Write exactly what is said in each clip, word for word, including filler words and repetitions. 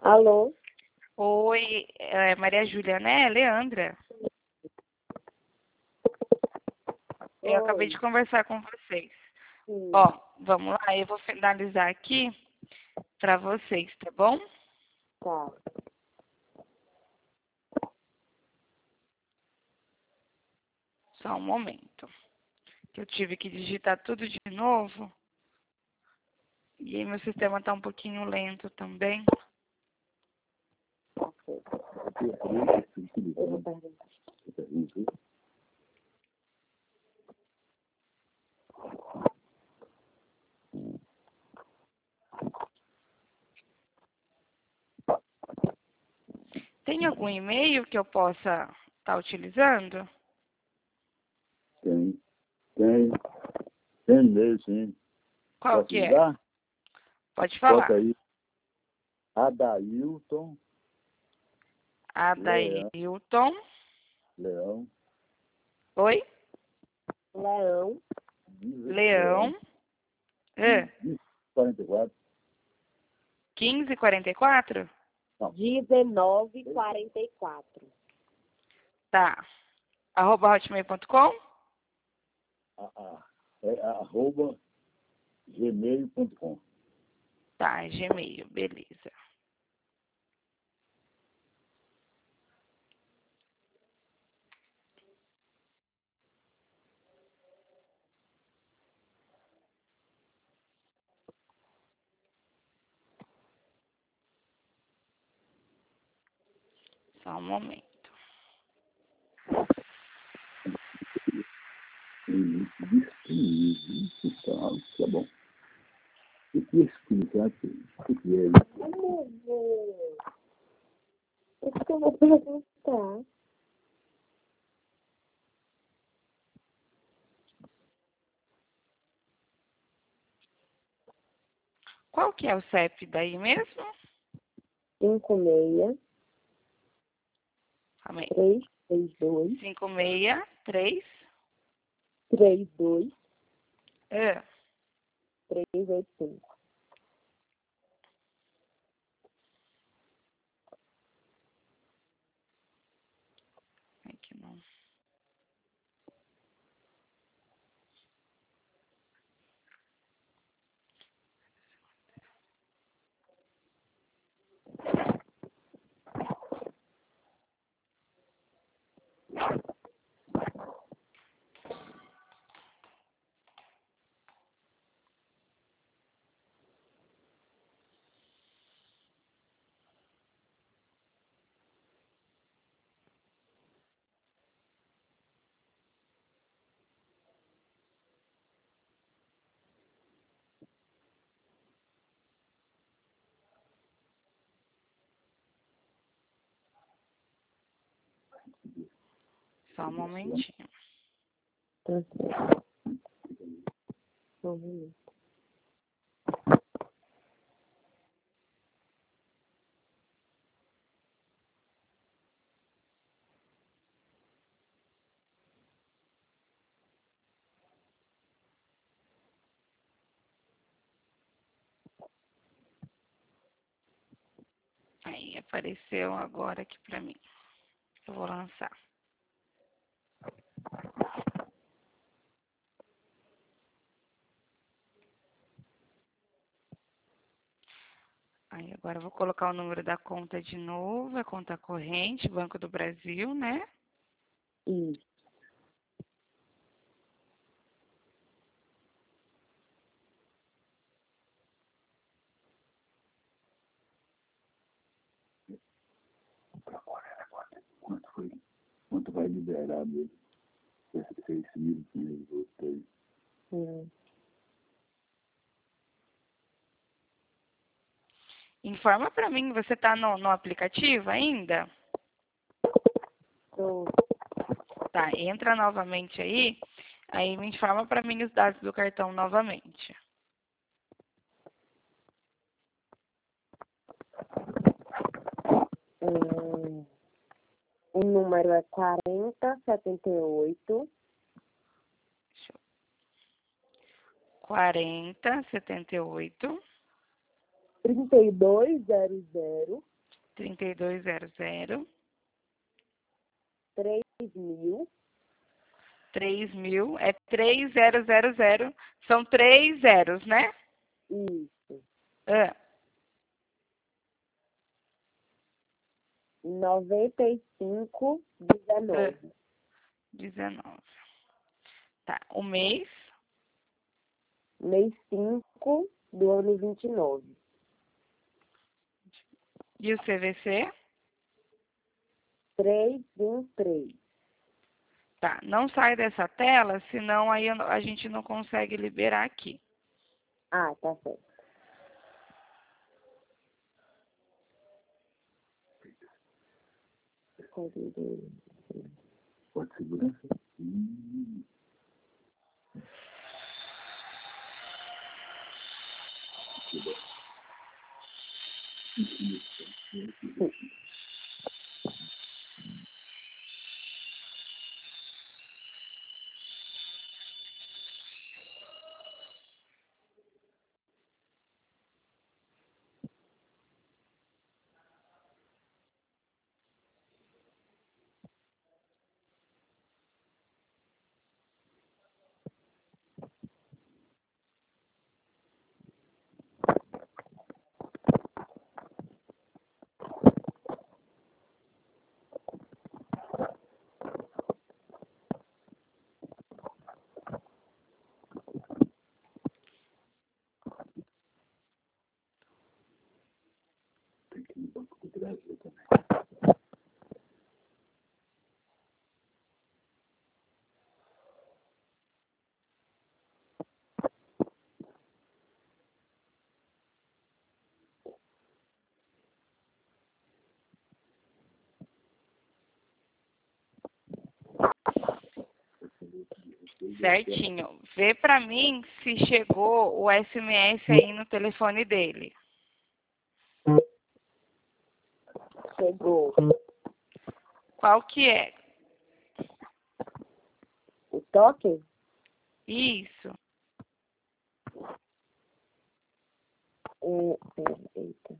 Alô? Oi, é Maria Júlia, né? Leandra. Eu acabei de Oi. conversar com vocês. Sim. Ó, vamos lá, eu vou finalizar aqui para vocês, tá bom? Tá. Só um momento. Que eu tive que digitar tudo de novo. E aí meu sistema tá um pouquinho lento também. Ok. Eu vou perguntar. Tem algum e-mail que eu possa estar utilizando? Tem, tem, tem mesmo, sim. Qual Posso que lhe é? dar? Pode falar. Bota aí. Adailton Leão, Adailton. Leão, Oi? Leão. Leão. É. quarenta e quatro. quinze quarenta e quatro? dezenove quarenta e quatro. Tá. Arroba hotmail ponto com? A, a, é arroba gmail ponto com. Tá, Gmail, beleza. Só um momento. Então, tá bom. O que explicar aqui? O que é isso? Vamos ver. O que eu vou perguntar? Qual que é o C E P daí mesmo? cinco seis Calma aí. três três dois cinco seis três. três dois É. três oito cinco. Aqui não. Só um momentinho. Tá certo. Só um minuto. Aí apareceu agora aqui pra mim. Eu vou lançar. Aí agora eu vou colocar o número da conta de novo, a conta corrente, Banco do Brasil, né? Isso. Quanto foi? Quanto vai liberar mesmo? seis mil, quinhentos, voltei. Hum. Informa pra mim, você tá no, no aplicativo ainda? Tô. Tá, entra novamente aí, aí me informa pra mim os dados do cartão novamente. Hum. O número é quarenta setenta e oito Deixa eu... quarenta setenta e oito trinta e dois zero zero trinta e dois zero zero. três mil. três mil. É três zero zero zero. São três zeros, né? Isso. Ah, noventa e cinco, dezenove. dezenove. Tá. O mês. Mês cinco do ano vinte e nove. E o C V C? três um três. Tá. Não sai dessa tela, senão aí eu não- a gente não consegue liberar aqui. Ah, tá certo. Pode segurança? Hum. Tem que ir no Banco do Brasil também. Certinho. Vê pra mim se chegou o S M S aí no telefone dele. Chegou. Qual que é? O toque? Isso. É, pera, eita.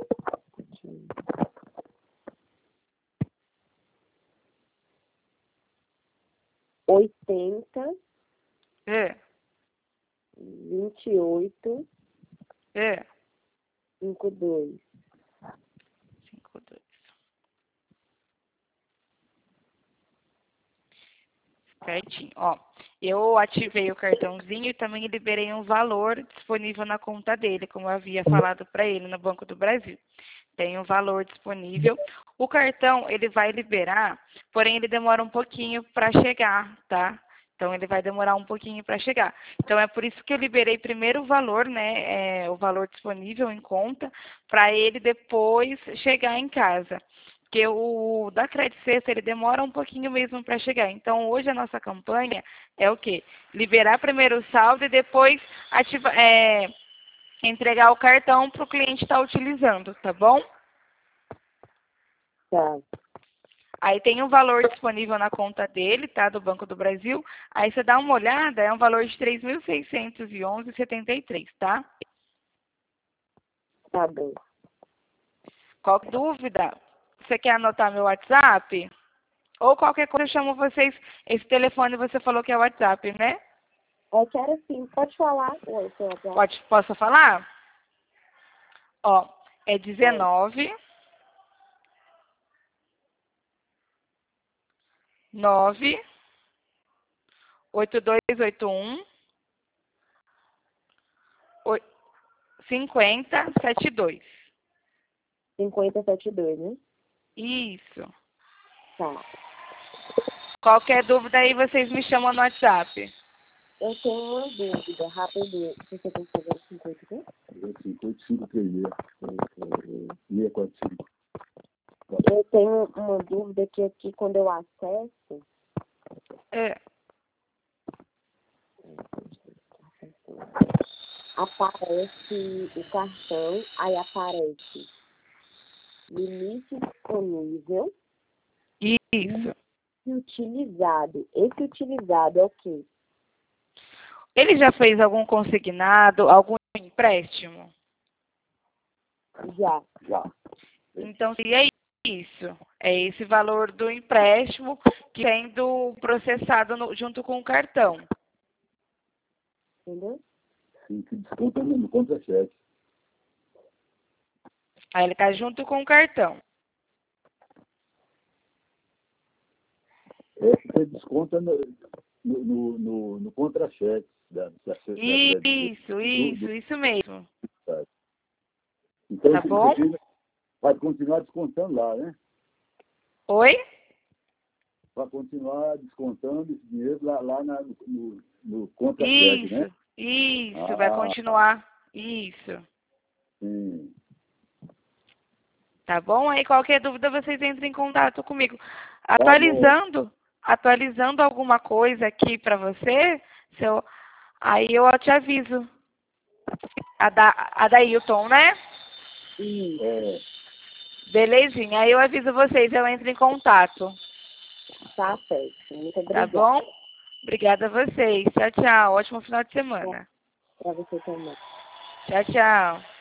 oitenta, É. vinte e oito, É. cinquenta e dois. cinco dois. Certinho. Ó, eu ativei o cartãozinho e também liberei um valor disponível na conta dele, como eu havia falado para ele no Banco do Brasil. Tem um valor disponível. O cartão, ele vai liberar, porém ele demora um pouquinho para chegar, tá? Então, ele vai demorar um pouquinho para chegar. Então, é por isso que eu liberei primeiro o valor, né? É, o valor disponível em conta, para ele depois chegar em casa. Porque o da Credit Sexta, ele demora um pouquinho mesmo para chegar. Então, hoje a nossa campanha é o quê? Liberar primeiro o saldo e depois ativa, é, entregar o cartão para o cliente estar utilizando, tá bom? Tá. Aí tem um valor disponível na conta dele, tá? Do Banco do Brasil. Aí você dá uma olhada, é um valor de três mil seiscentos e onze reais e setenta e três centavos, tá? Tá bem. Qualquer dúvida, você quer anotar meu WhatsApp? Ou qualquer coisa eu chamo vocês. Esse telefone você falou que é o WhatsApp, né? Eu quero sim. Pode falar. Oi, seu WhatsApp. Pode, posso falar? Ó, é dezenove, nove, oito dois oito um, cinquenta, setenta e dois. cinquenta e setenta e dois, né? Isso. Tá. Qualquer dúvida aí, vocês me chamam no WhatsApp. Eu tenho uma dúvida, rapidinho. Você tem que fazer cinquenta, né? cinco oito cinco três seis seis quatro cinco. Eu tenho uma dúvida que aqui, quando eu acesso, É. aparece o cartão, aí aparece limite disponível Isso. e utilizado. Esse utilizado é o quê? Ele já fez algum consignado, algum empréstimo? Já. Já. Então, seria isso. É esse valor do empréstimo que sendo processado no, junto com o cartão. Entendeu? Sim, que desconta no, no contra-cheque. Aí ele está junto com o cartão. É, você desconta no, no, no, no, no contra-cheque. Da, da, da, Isso, do, isso, do, isso mesmo. então, Tá isso, bom? isso aqui vai continuar descontando lá, né? Oi? Vai continuar descontando esse dinheiro lá, lá na, no, no contra-cheque, né? Isso, isso, Ah, vai continuar. Isso. Sim. Tá bom? Aí qualquer dúvida vocês entrem em contato comigo. Tá Atualizando, atualizando alguma coisa aqui para você, se eu, aí eu te aviso. A da, a da Hilton, né? Isso. É, Belezinha. Aí eu aviso vocês, eu entro em contato. Tá certo. Muito Tá obrigada. bom? Obrigada a vocês. Tchau, tchau. Ótimo final de semana. Para você também. Tchau, tchau.